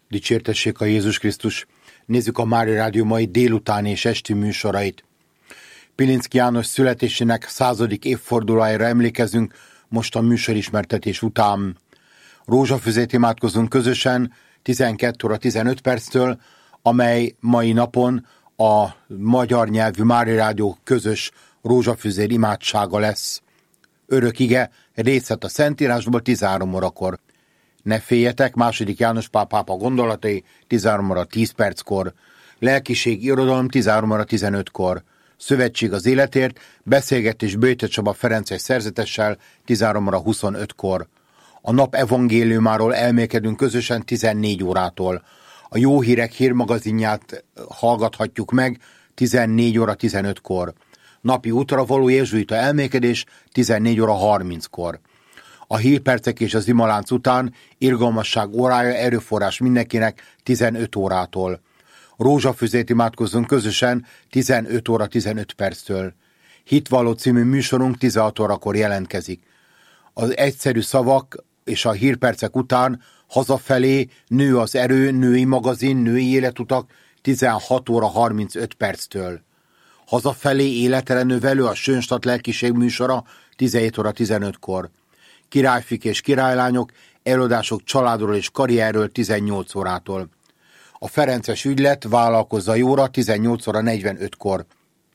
Dicsértessék a Jézus Krisztus! Nézzük a Mária Rádió mai délutáni és esti műsorait. Pilinszky János születésének 100. évfordulójára emlékezünk most a műsorismertetés után. Rózsafüzét imádkozunk közösen 12 óra 15 perctől, amely mai napon a magyar nyelvű Mária Rádió közös rózsafüzér imádsága lesz. Örök ige, részlet a Szentírásból 13 órakor. Ne féljetek, II. János Pál pápa gondolatai 13 óra 10 perckor. Lelkiség, irodalom 13 óra 15-kor. Szövetség az életért, beszélgetés Böjte Csaba Ferences szerzetessel 13 óra 25-kor. A nap evangéliumáról elmélkedünk közösen 14 órától. A Jó Hírek hírmagazinját hallgathatjuk meg 14 óra 15-kor. Napi útra való jezsuita elmélkedés 14 óra 30-kor. A hírpercek és az imalánc után irgalmasság órája, erőforrás mindenkinek 15 órától. Rózsafüzét imádkozzunk közösen 15 óra 15 perctől. Hitvalló című műsorunk 16 órakor jelentkezik. Az egyszerű szavak és a hírpercek után hazafelé Nő az erő, női magazin, női életutak 16 óra 35 perctől. Hazafelé életre növelő a Sönstadt lelkiség műsora 17 óra 15-kor. Királyfik és királylányok, előadások családról és karrierről 18 órától. A Ferences ügylet vállalkozza jóra 18 óra 45-kor.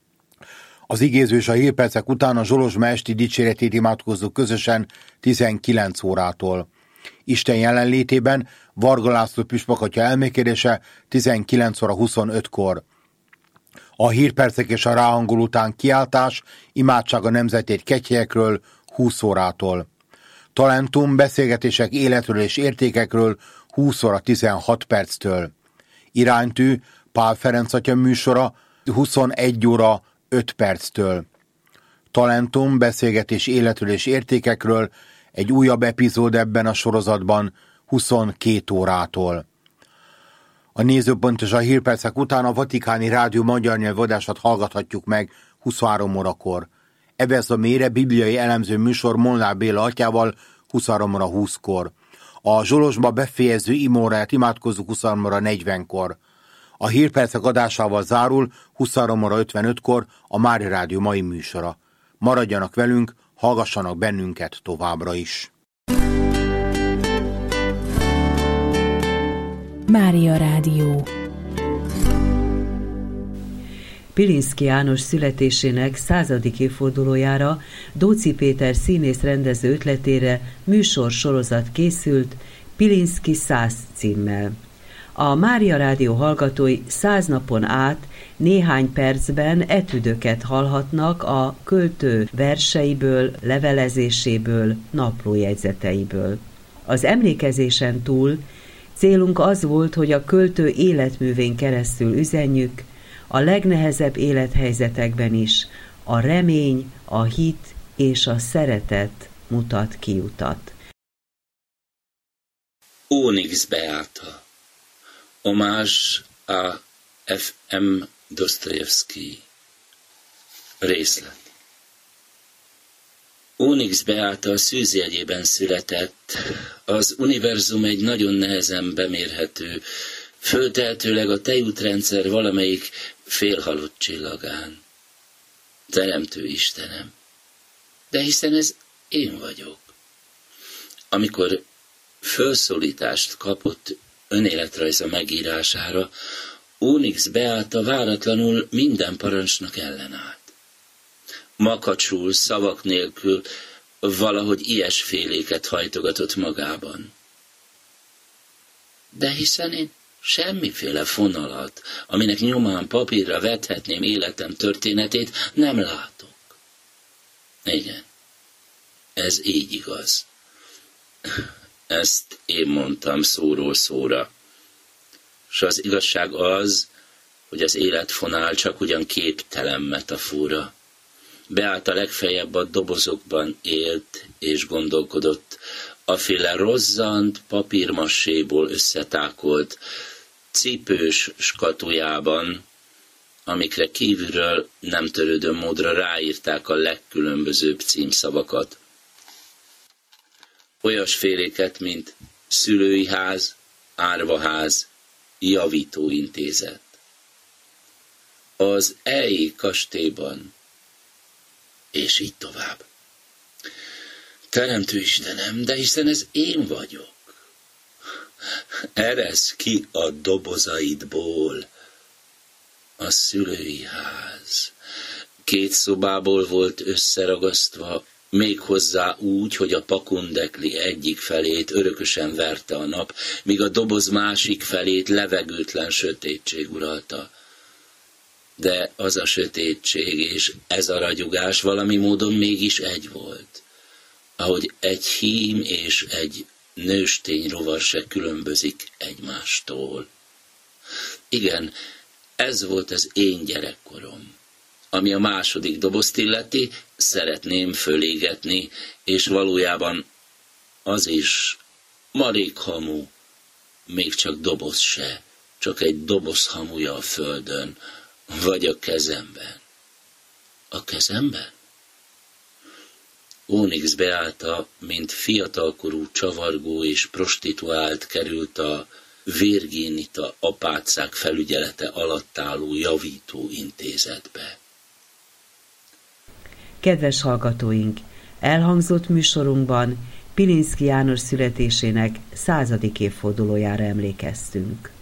Az igéző és a hírpercek után a Zsolozsma esti dicséretét imádkozzuk közösen 19 órától. Isten jelenlétében Varga László püspök atya elmélkedése 19 óra 25-kor. A hírpercek és a ráhangol után kiáltás, imádság a nemzetét kegyhelyekről 20 órától. Talentum, beszélgetések életről és értékekről 20 óra 16 perctől. Iránytű, Pál Ferenc atya műsora 21 óra 5 perctől. Talentum, beszélgetés életről és értékekről, egy újabb epizód ebben a sorozatban 22 órától. A nézőpont és a hírpercek után a Vatikáni Rádió magyar nyelvű adását hallgathatjuk meg 23 órakor. Ebez a mélyre bibliai elemző műsor Molnár Béla atyával 23 óra 20-kor. A Zsolozsma befejező imóráját imádkozzuk 23 óra 40-kor. A hírpercek adásával zárul 23 óra 55-kor a Mária Rádió mai műsora. Maradjanak velünk, hallgassanak bennünket továbbra is. Mária Rádió. Pilinszky János születésének 100. évfordulójára Dóczy Péter színész rendező ötletére műsorsorozat készült Pilinszky 100 címmel. A Mária Rádió hallgatói 100 napon át néhány percben etüdöket hallhatnak a költő verseiből, levelezéséből, naplójegyzeteiből. Az emlékezésen túl célunk az volt, hogy a költő életművén keresztül üzenjük, a legnehezebb élethelyzetekben is a remény, a hit és a szeretet mutat kiutat. Onyx Beáta. Hommage a F.M. Dostoyevsky. Részlet. Onyx Beáta szűzjegyében született. Az univerzum egy nagyon nehezen bemérhető, föltehetőleg a tejútrendszer valamelyik félhalott csillagán. Teremtő Istenem. De hiszen ez én vagyok. Amikor felszólítást kapott önéletrajza megírására, Onyx Beáta váratlanul minden parancsnak ellenállt. Makacsul, szavak nélkül valahogy ilyesféléket hajtogatott magában. De hiszen én semmiféle fonalat, aminek nyomán papírra vethetném életem történetét, nem látok. Igen, ez így igaz. Ezt én mondtam szóról szóra. S az igazság az, hogy az életfonál csak ugyan képtelen metafora. Beáta legfeljebb a dobozokban élt és gondolkodott, aféle rozzant papírmasséból összetákolt, cipős skatujában, amikre kívülről nem törődő módra ráírták a legkülönbözőbb címszavakat. Olyasféléket, mint szülői ház, árvaház, javítóintézet. Az EI kastélyban, és így tovább. Teremtő Istenem, de hiszen ez én vagyok. Eresz ki a dobozaidból. A szülői ház 2 szobából volt összeragasztva, méghozzá úgy, hogy a pakundekli egyik felét örökösen verte a nap, míg a doboz másik felét levegőtlen sötétség uralta. De az a sötétség és ez a ragyogás valami módon mégis egy volt, ahogy egy hím és egy nőstény rovar se különbözik egymástól. Igen, ez volt az én gyerekkorom. Ami a második dobozt illeti, szeretném fölégetni, és valójában az is marék hamu, még csak doboz se, csak egy doboz hamuja a földön, vagy a kezemben. A kezemben? Ónix Beáta, mint fiatalkorú csavargó és prostituált került a Virginita apácák felügyelete alatt álló javítóintézetbe. Kedves hallgatóink! Elhangzott műsorunkban Pilinszky János születésének 100. évfordulójára emlékeztünk.